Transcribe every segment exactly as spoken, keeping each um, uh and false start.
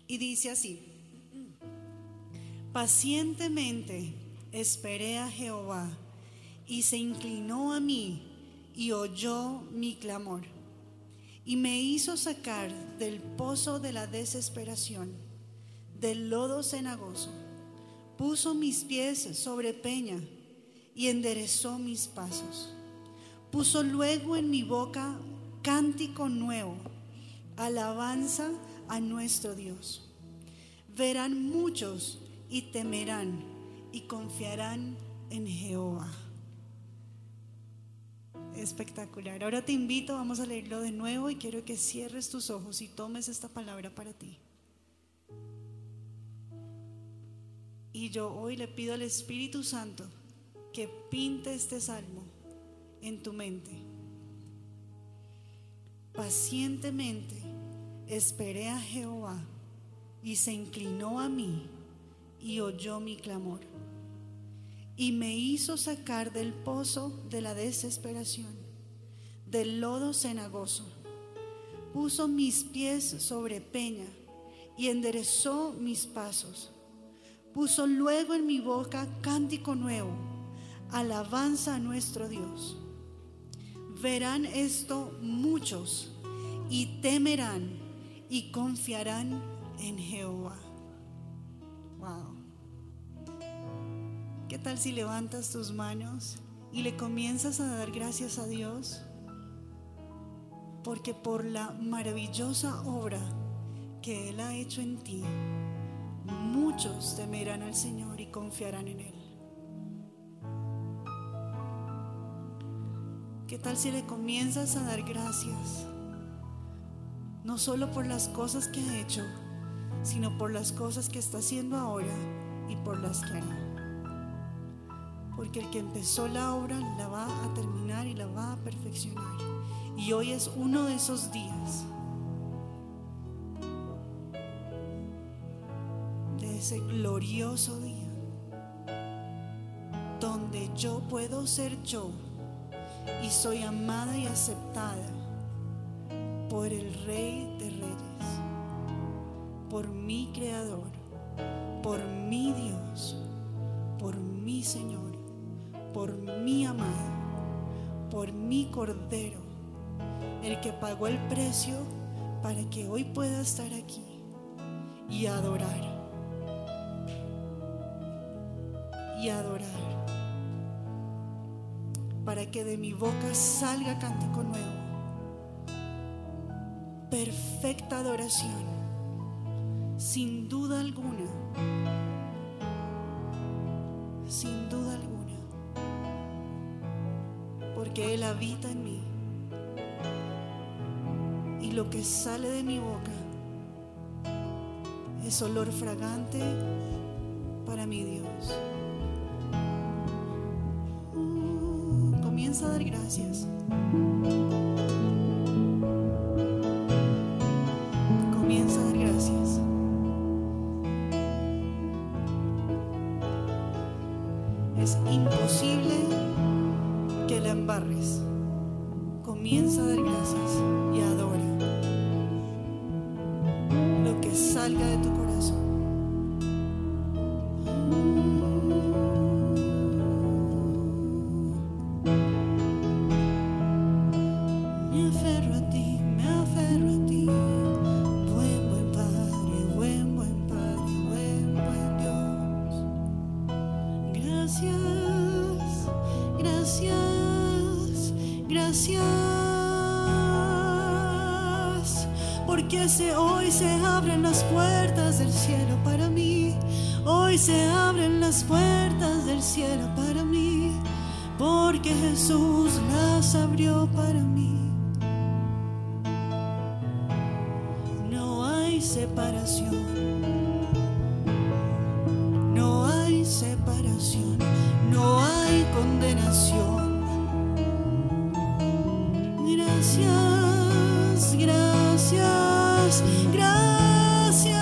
Y dice así: pacientemente esperé a Jehová, y se inclinó a mí y oyó mi clamor, y me hizo sacar del pozo de la desesperación, del lodo cenagoso. Puso mis pies sobre peña y enderezó mis pasos. Puso luego en mi boca cántico nuevo, alabanza a nuestro Dios. Verán muchos y temerán y confiarán en Jehová. Espectacular. Ahora te invito, vamos a leerlo de nuevo y quiero que cierres tus ojos y tomes esta palabra para ti. Y yo hoy le pido al Espíritu Santo que pinte este salmo en tu mente. Pacientemente esperé a Jehová, y se inclinó a mí y oyó mi clamor, y me hizo sacar del pozo de la desesperación, del lodo cenagoso. Puso mis pies sobre peña y enderezó mis pasos. Puso luego en mi boca cántico nuevo, alabanza a nuestro Dios. Verán esto muchos y temerán y confiarán en Jehová. Wow. ¿Qué tal si levantas tus manos y le comienzas a dar gracias a Dios? Porque por la maravillosa obra que Él ha hecho en ti, muchos temerán al Señor y confiarán en Él. ¿Qué tal si le comienzas a dar gracias? No solo por las cosas que ha hecho, sino por las cosas que está haciendo ahora y por las que hará. Porque el que empezó la obra la va a terminar y la va a perfeccionar. Y hoy es uno de esos días, de ese glorioso día, donde yo puedo ser yo y soy amada y aceptada por el Rey de Reyes, por mi Creador, por mi Dios, por mi Señor, por mi amado, por mi Cordero, el que pagó el precio para que hoy pueda estar aquí y adorar, y adorar, para que de mi boca salga cántico nuevo, perfecta adoración, sin duda alguna, sin duda alguna, porque Él habita en mí, y lo que sale de mi boca es olor fragante para mi Dios. Uh, comienza a dar gracias. Comienza a dar gracias. Es imposible que la embarres. Comienza a dar gracias y adora. Lo que salga de tu corazón. Me aferro a ti, me aferro a ti. Buen, buen Padre, buen, buen Padre, buen, buen Dios. Gracias, gracias, gracias. Porque se, hoy se abren las puertas del cielo para mí. Hoy se abren las puertas del cielo para mí. Porque Jesús las abrió para mí. No hay separación. No hay separación. No hay condenación. Gracias, gracias, gracias.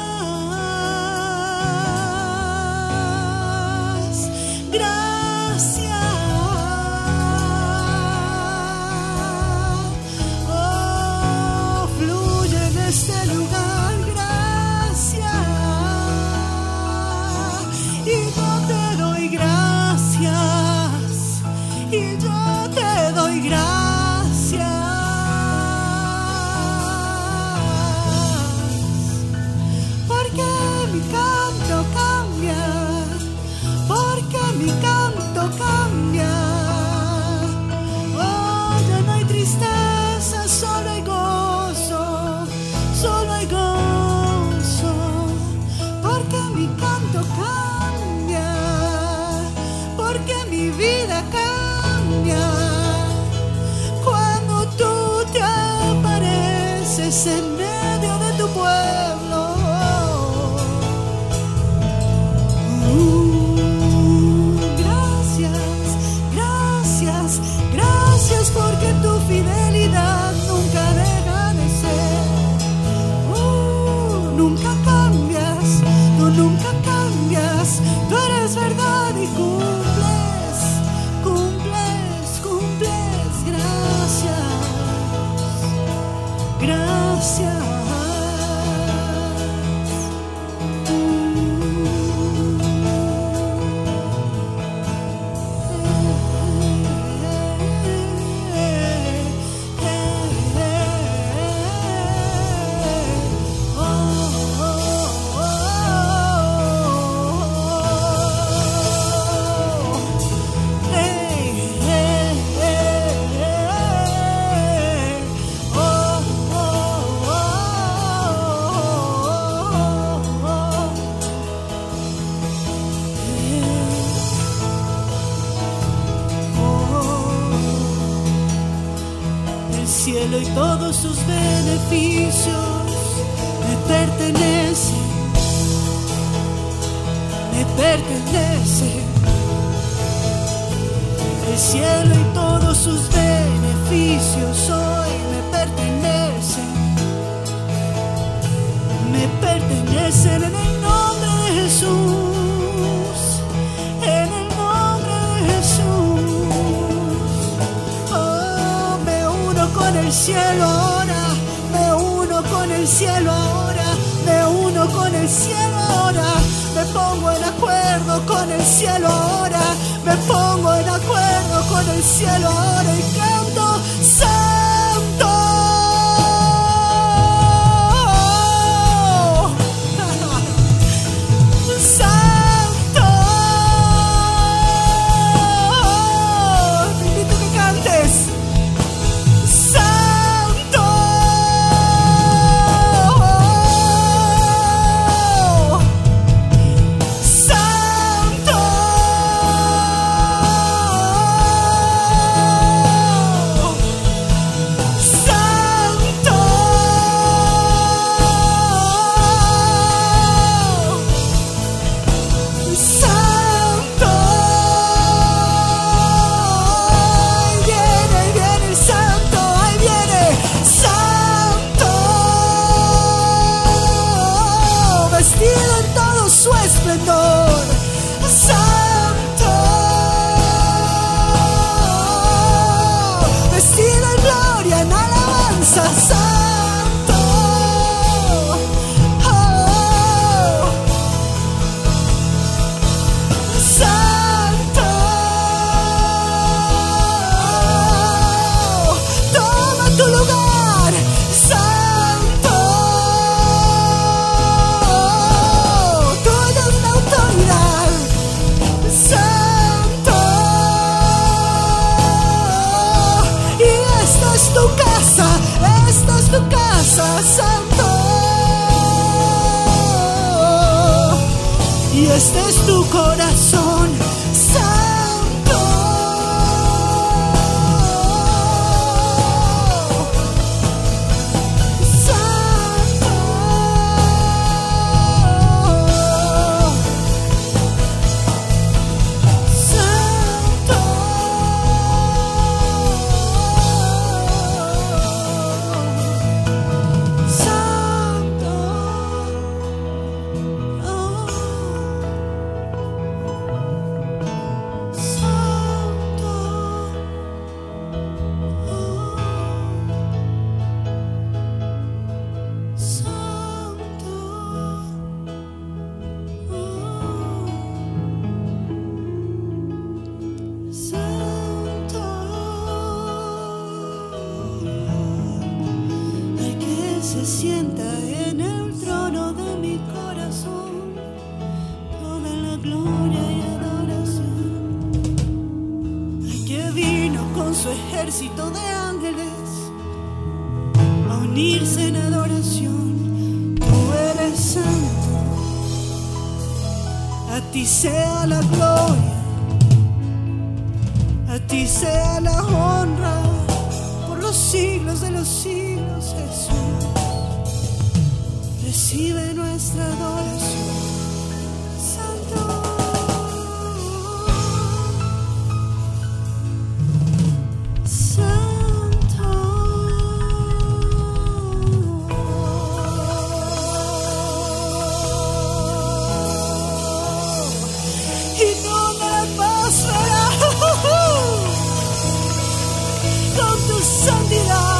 Gracias. Oh, fluye en este lugar. Gracias. medio de tu pueblo. Uh, gracias, gracias, gracias porque tu fidelidad nunca deja de ser. Uh, nunca cambias, tú nunca cambias, tú eres verdad y cumples, cumples, cumples. Gracias, gracias. Y todos sus beneficios me pertenecen, me pertenecen. El cielo y todos sus beneficios hoy me pertenecen, me pertenecen en el nombre de Jesús, en el nombre de Jesús. Oh, me uno con el cielo ahora, me uno con el cielo ahora, me uno con el cielo ahora, me pongo en acuerdo con el cielo ahora, me pongo en acuerdo con el cielo ahora y canto santo. Santo. Te invito a que cantes. Santo. Santo. y este es tu corazón santo. Santo. Santo. Santo. Se sienta en el trono de mi corazón toda la gloria y adoración. El que vino con su ejército de ángeles a unirse en adoración. Tú eres santo, a ti sea la gloria, a ti sea la honra por los siglos de los siglos, Jesús. recibe nuestra adoración. Santo, Santo, y no me pasará con tu santidad.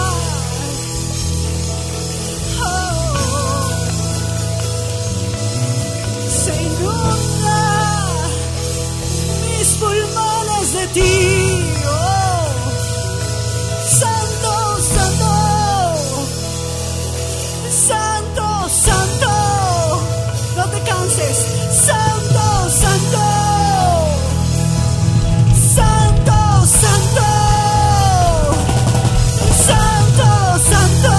Mis pulmones de ti, oh, Santo, Santo, Santo, Santo, no te canses, Santo, Santo, Santo, Santo, Santo, Santo.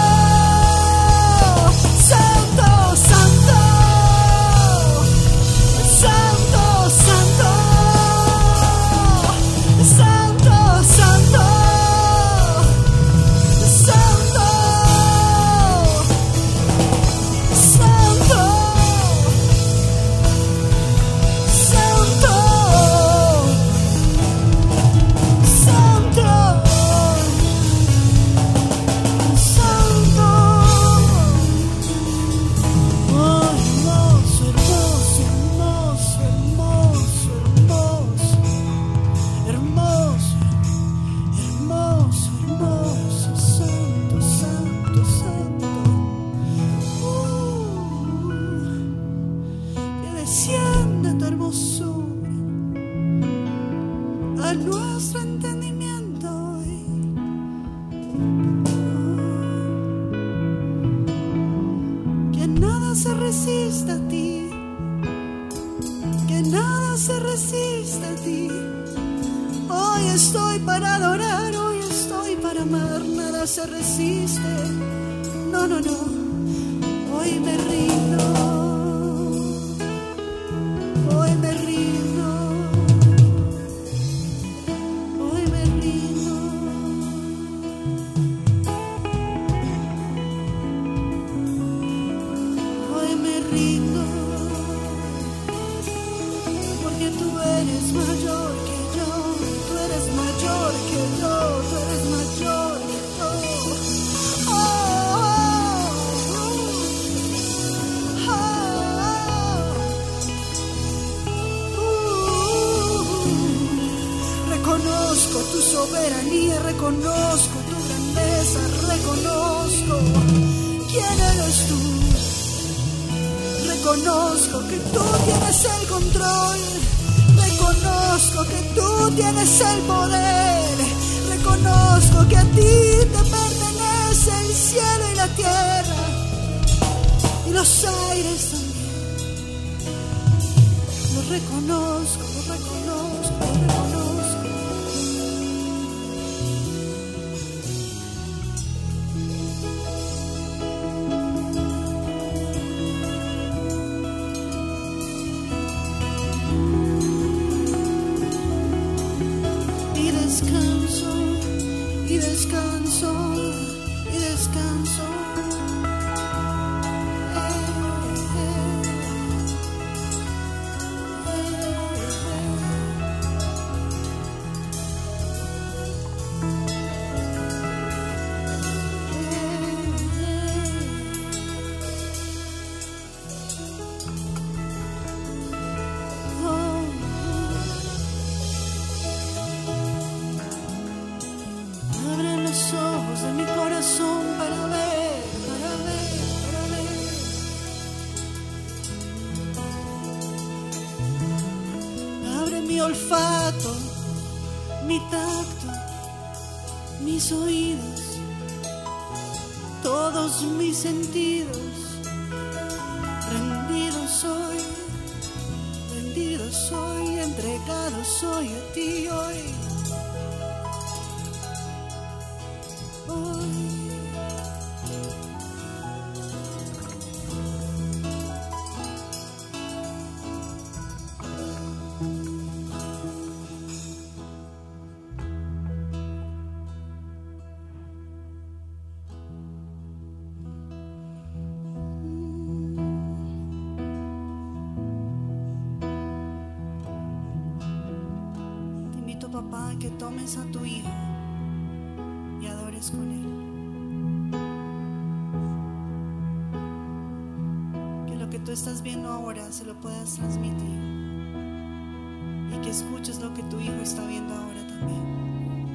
Se resiste, no, no, no, hoy me rindo, hoy me rindo, hoy me rindo, hoy me rindo, porque tú eres mayor que yo, tú eres mayor que yo, tú eres mayor. Reconozco tu soberanía, reconozco tu grandeza, reconozco quién eres tú. Reconozco que tú tienes el control, reconozco que tú tienes el poder, reconozco que a ti te pertenece el cielo y la tierra y los aires también. Lo reconozco, lo reconozco, lo reconozco. Y descanso, y descanso. Olfato, mi tacto, mis oídos, todos mis sentidos. Rendido soy, rendido soy, entregado soy a ti hoy. Hoy. papá, que tomes a tu hijo y adores con él. Que lo que tú estás viendo ahora se lo puedas transmitir y que escuches lo que tu hijo está viendo ahora también.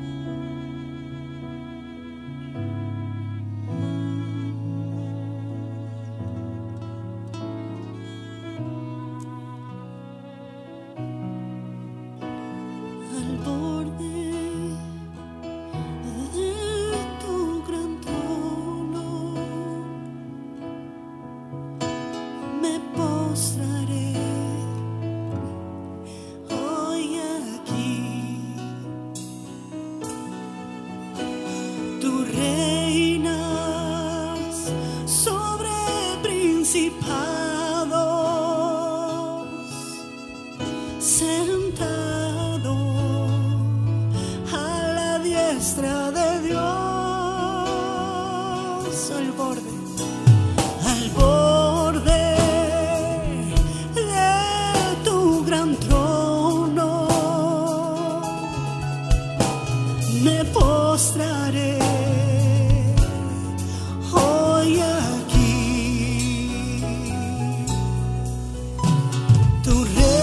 Sentado a la diestra de Dios, al borde, al borde de tu gran trono, me postraré hoy aquí. Tu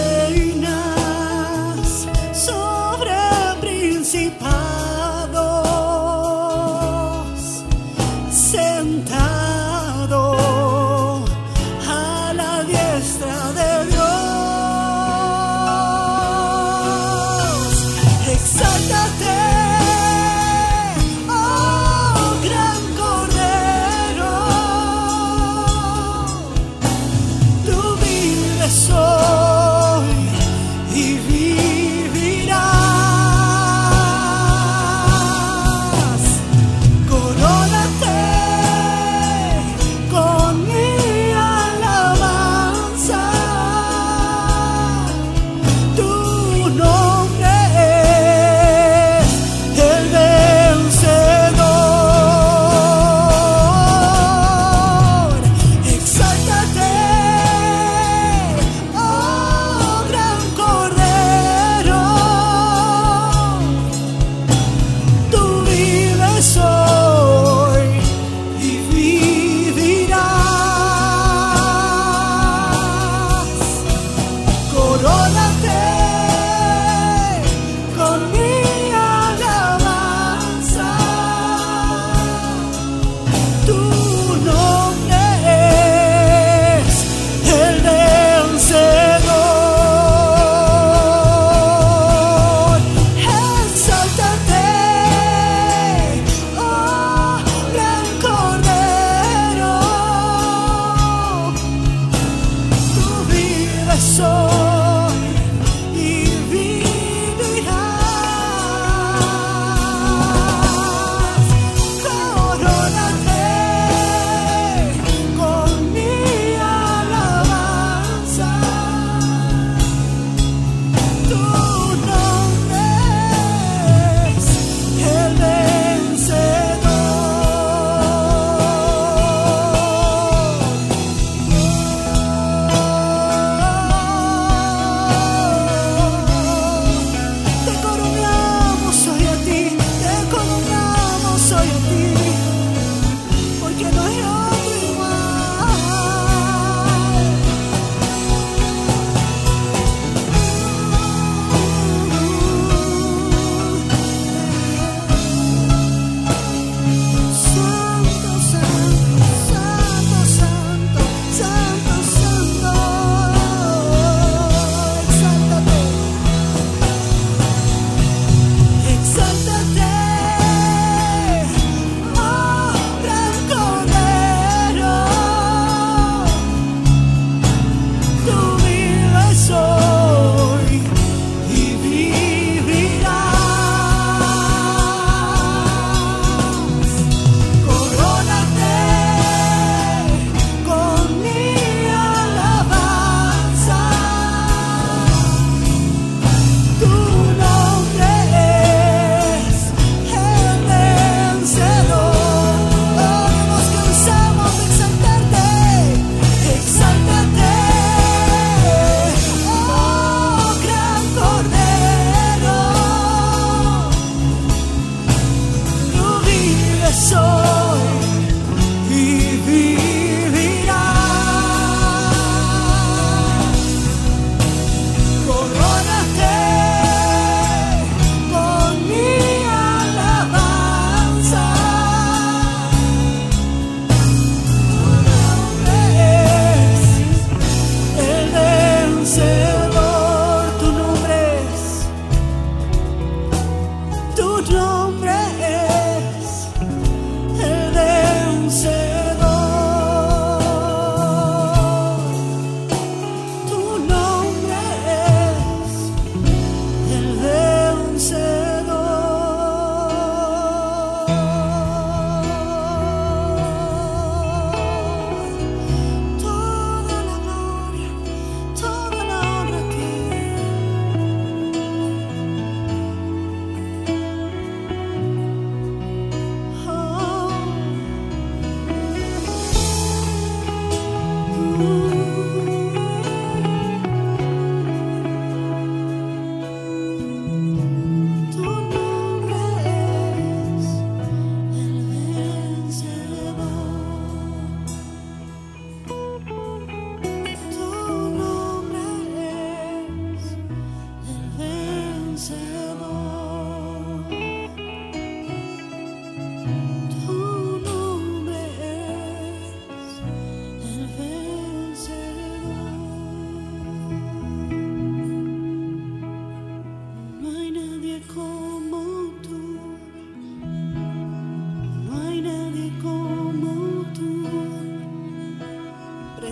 sentado a la diestra de Dios, exáltate, oh gran Cordero, tú vives hoy y vivirás.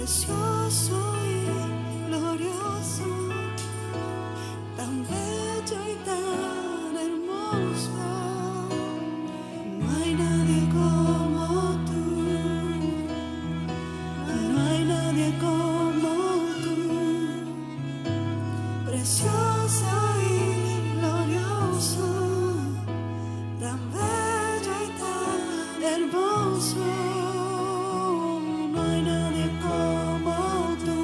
precioso y glorioso, tan bello y tan hermoso. No hay nadie como tú, no hay nadie como tú, precioso y glorioso, tan bello y tan hermoso. No hay nadie como tú,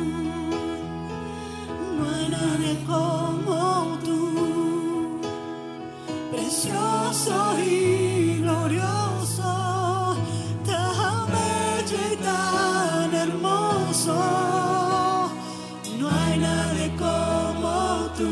no hay nadie como tú, precioso y glorioso, tan bello y tan hermoso. No hay nadie como tú,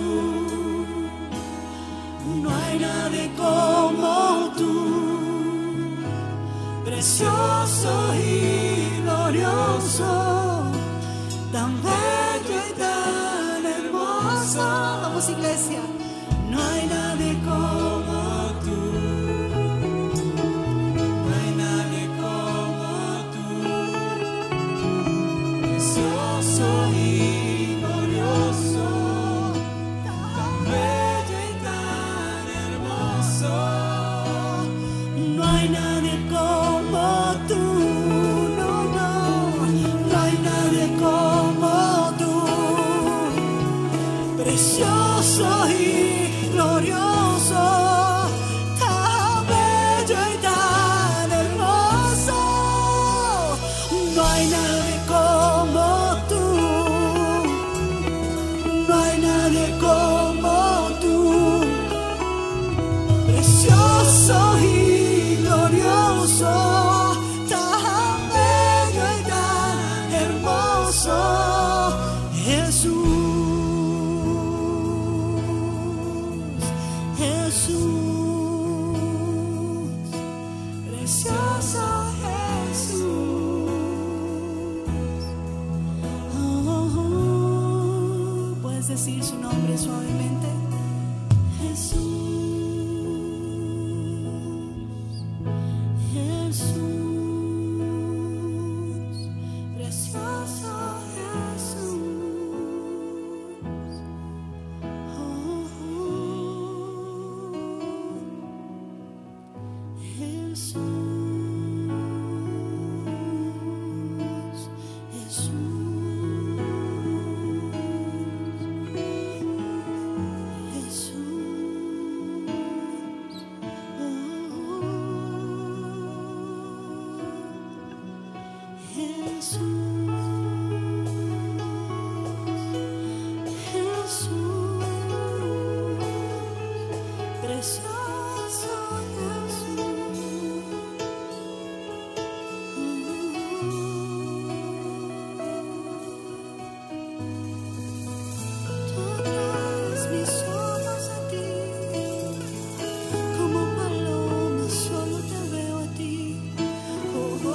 no hay nadie como tú, precioso y glorioso, tan bello y tan hermoso. Vamos, iglesia. No hay nadie como tú, no hay nadie como tú, precioso y glorioso, tan bello y tan hermoso. No hay nadie como tú, no, no, no hay nadie como tú, precioso y glorioso, tan bello y tan hermoso. No hay nadie como tú, no hay nadie como tú, precioso y glorioso, tan bello y tan hermoso. Jesús, Jesús, precioso Jesús. Oh, oh, oh. Puedes decir su nombre suavemente. Jesús, Jesús, precioso Jesús. Oh, oh. Jesús, Jesús, Jesús, Jesús, precioso Jesús. Tú traes mis ojos a ti, como paloma solo te veo a ti. Oh,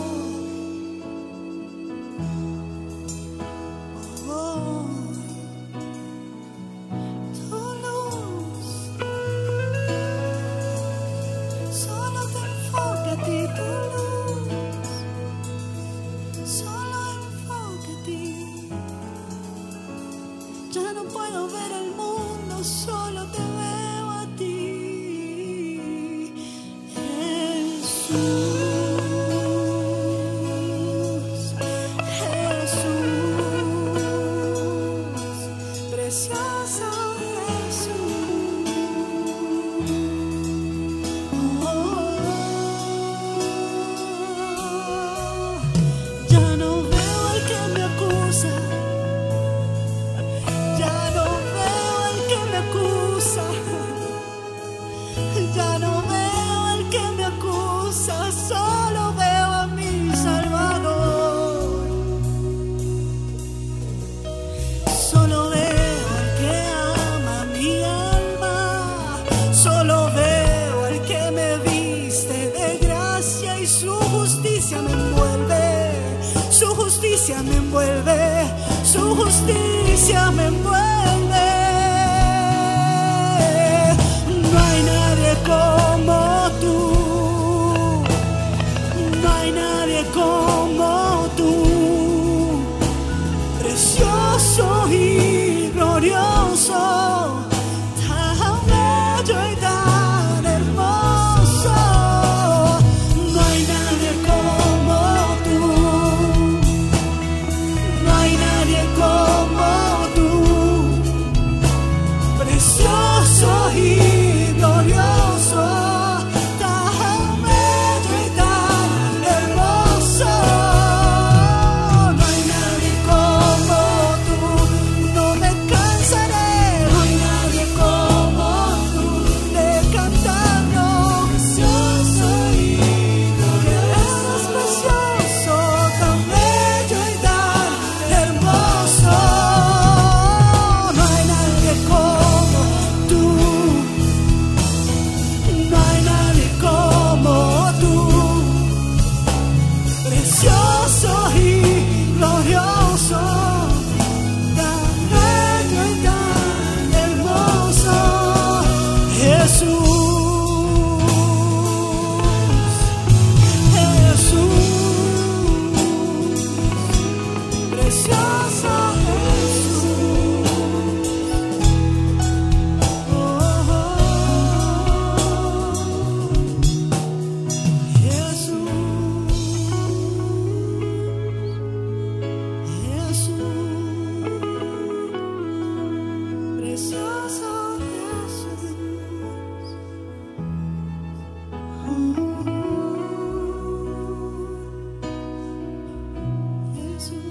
oh, oh. Tu luz solo te enfoca a ti, tu luz solo enfoca a ti. Ya no puedo ver el mundo, solo te veo a ti, Jesús, Jesús, precioso Jesús. Oh, ya no veo al que me acusa, ya no veo al que me acusa, ya no veo al que me acusa, solo veo a mi Salvador. Solo veo al que ama mi alma, solo veo al que me viste de gracia y su justicia me envuelve, su justicia me envuelve, su justicia me envuelve. No hay nadie como tú, no hay nadie como tú,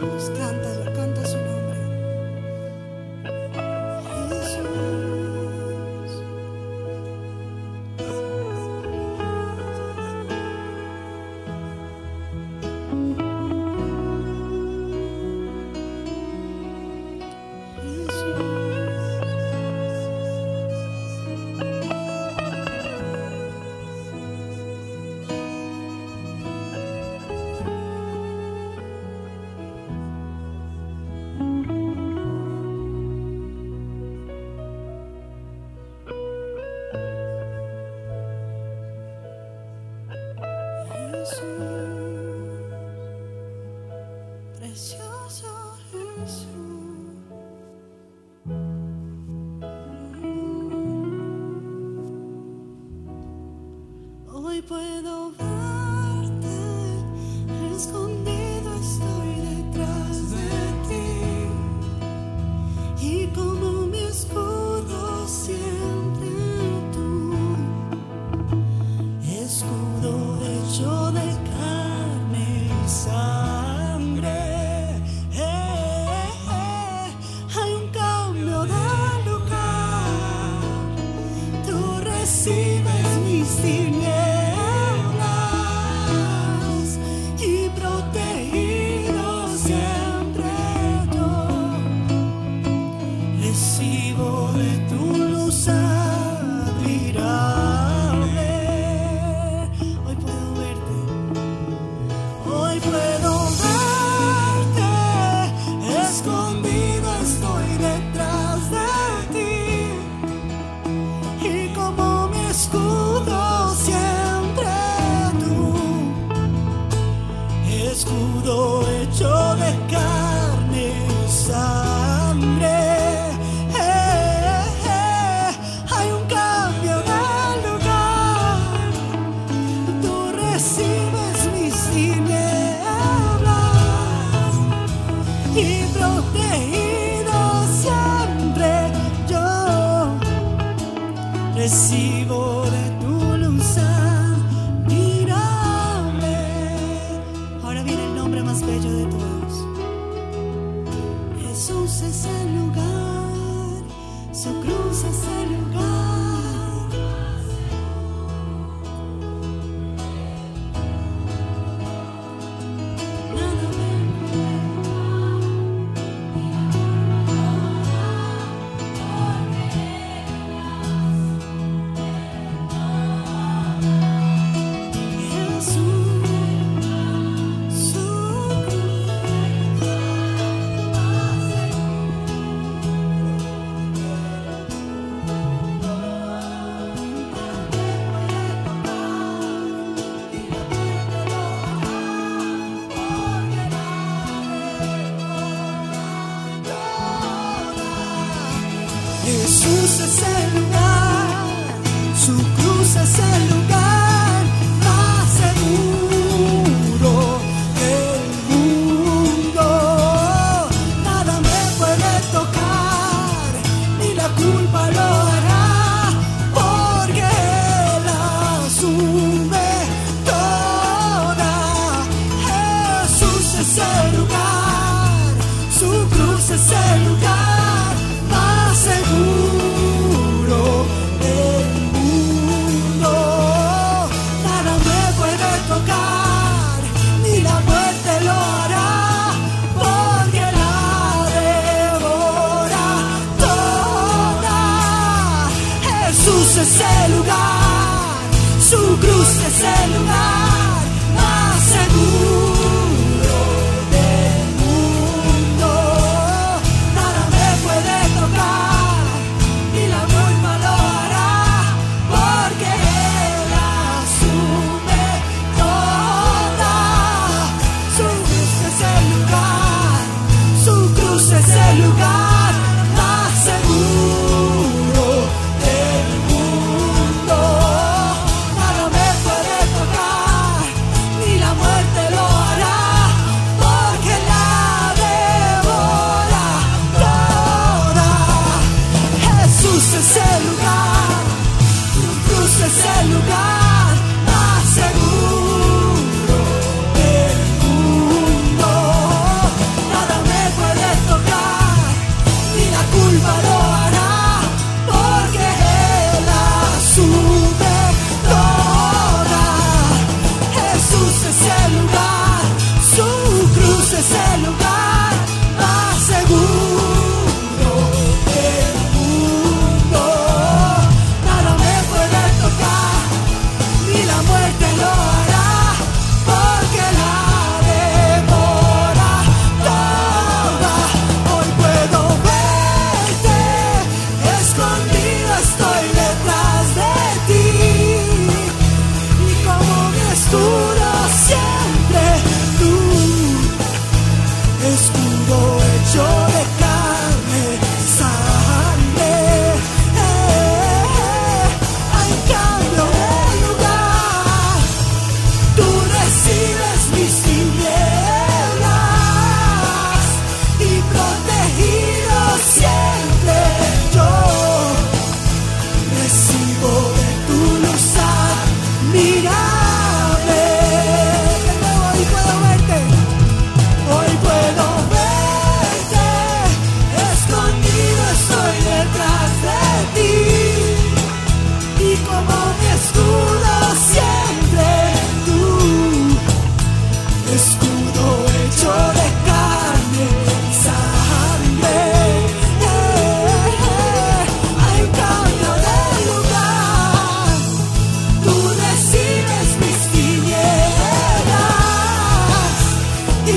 cántalo, canta su nombre. Jesús. Precioso Jesús, hoy puedo verte, escondido estoy detrás de ti, y como mi escudo siempre tú, escudo hecho de carne y sangre. Recibes mis tinieblas y protegido siempre yo recibo de tu luz admirable. Hoy puedo verte, hoy puedo verte, escondido estoy detrás de ti, y como escudo siempre tú, escudo hecho de carne y sangre. Eh, eh, hay un cambio de lugar, tú recibes mis tinieblas y protegido siempre yo recibo de tu luz admirable. Ahora viene el nombre más bello de todos. Jesús es el lugar, su cruz es el lugar. Nada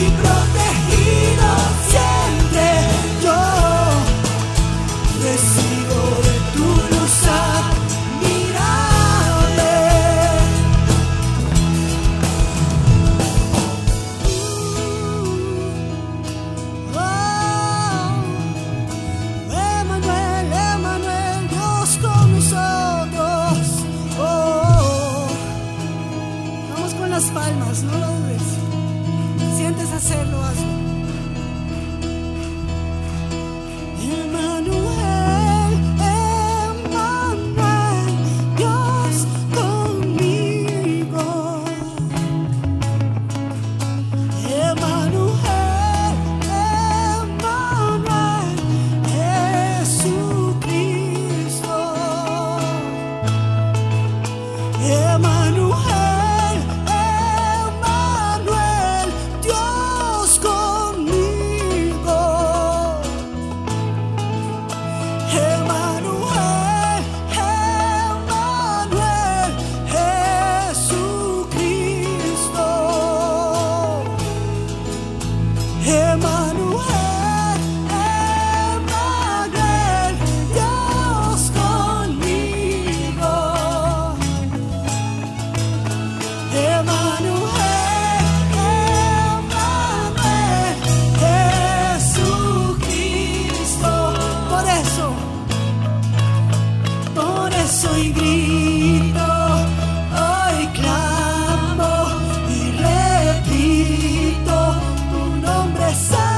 protegido siempre. Yo recibo de tu luz admirable. Oh, Emmanuel, Emmanuel, Dios con nosotros. Oh, vamos con las palmas, no lo dudes. Sientes hacerlo, hazlo. Emmanuel, Emmanuel, Dios conmigo. Emmanuel, Emmanuel, Jesucristo. Emmanuel, Emmanuel, Dios conmigo. Emmanuel, Emmanuel, Jesucristo. Emmanuel, Emmanuel, Dios conmigo. Emmanuel, Emmanuel, Jesucristo. Por eso, por eso hoy grito, hoy clamo y repito tu nombre santo.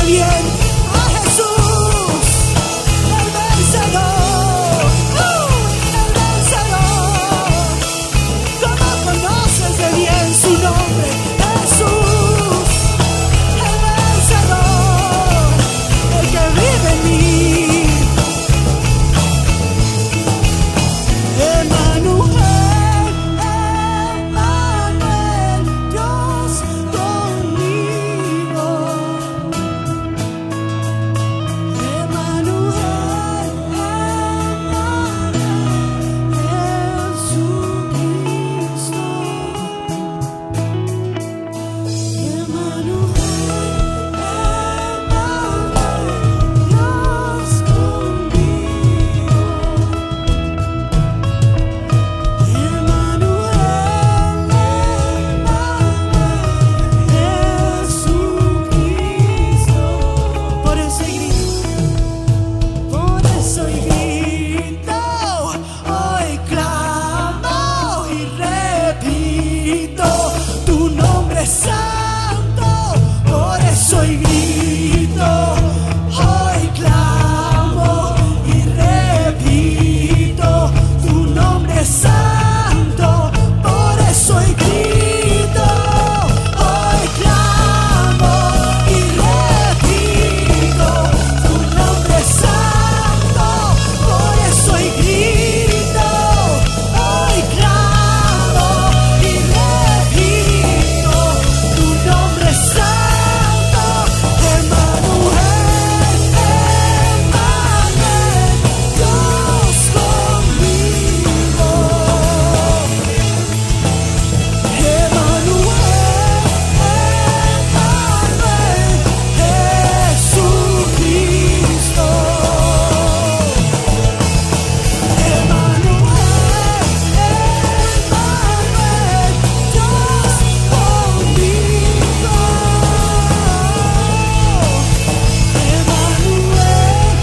de bien, a Jesús, el vencedor, uh, el vencedor. ¿Cómo conoces de bien su nombre? Jesús, el vencedor, el que vive en mí. Emmanuel, Emmanuel, Dios conmigo. Emmanuel, Emmanuel, Jesucristo. Emmanuel, Emmanuel, Dios conmigo. Emmanuel, Emmanuel, Jesucristo. Por eso grito, por eso grito, hoy clamo y repito tu nombre santo. Por eso grito, hoy clamo y repito tu nombre santo. Por eso grito, hoy clamo y repito tu nombre santo. Por eso grito, hoy clamo y repito tu nombre santo. Emmanuel, Emmanuel, Dios conmigo. Emmanuel, Emmanuel, Jesucristo. Emmanuel, Emmanuel, Dios conmigo. Emmanuel,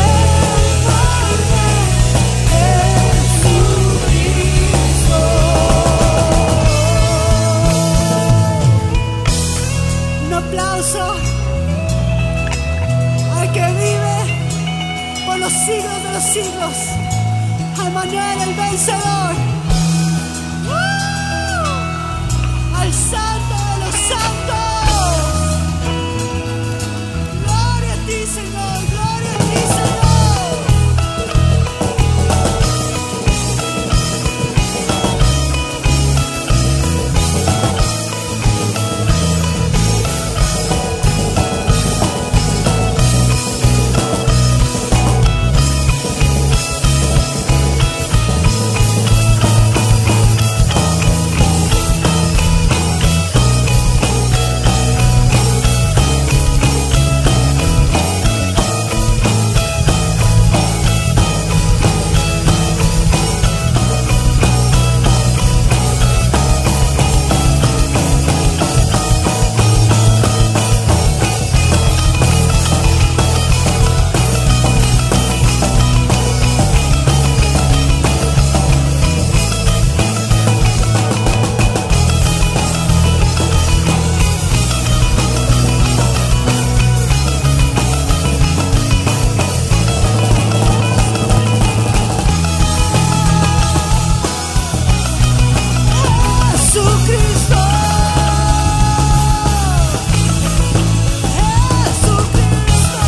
Emmanuel, Jesucristo. Un aplauso al que vive por los siglos de los siglos, a Emmanuel el vencedor. ¡Uh! Al santo de los santos. Gloria a ti, Señor, gloria a ti, Señor. Jesucristo. Jesucristo.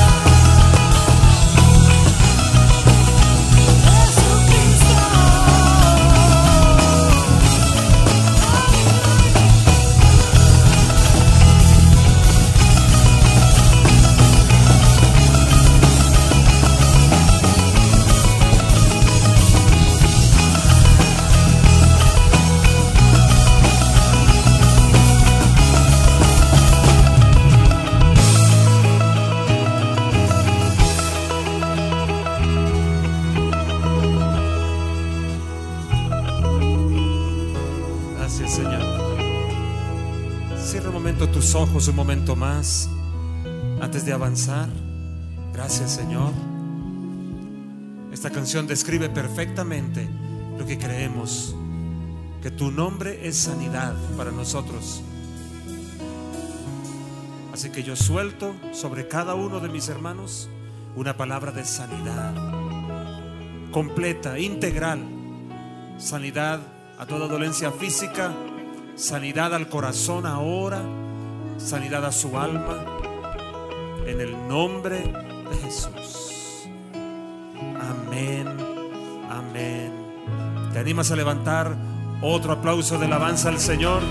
Gracias, Señor. Cierra un momento tus ojos, un momento más, antes de avanzar. Gracias, Señor. Esta canción describe perfectamente lo que creemos, que tu nombre es sanidad para nosotros. Así que yo suelto sobre cada uno de mis hermanos una palabra de sanidad completa, integral. Sanidad a toda dolencia física, sanidad al corazón ahora, sanidad a su alma, en el nombre de Jesús. Amén, amén. ¿Te animas a levantar otro aplauso de alabanza al Señor?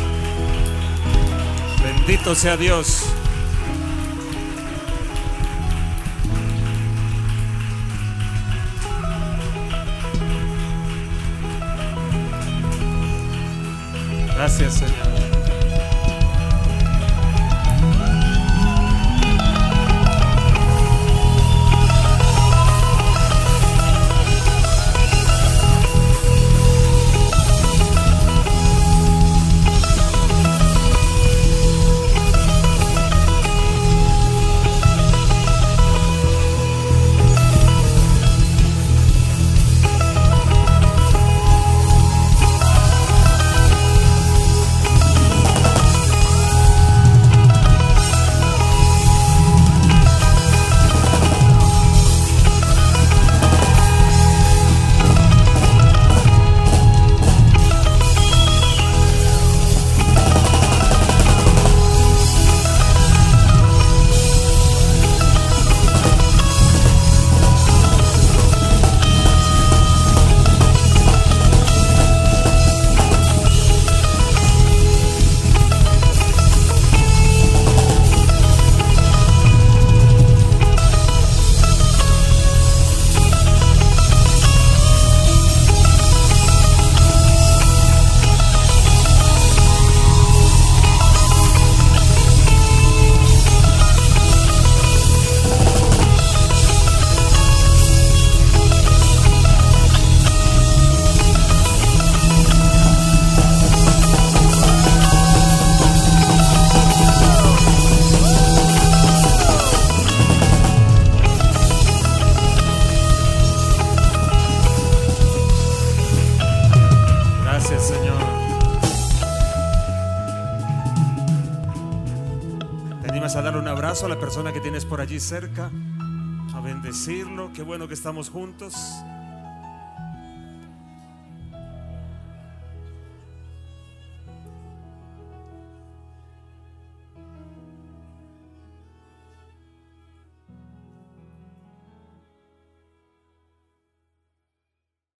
Bendito sea Dios. Gracias, Señor. A darle un abrazo a la persona que tienes por allí cerca, a bendecirlo. Qué bueno que estamos juntos.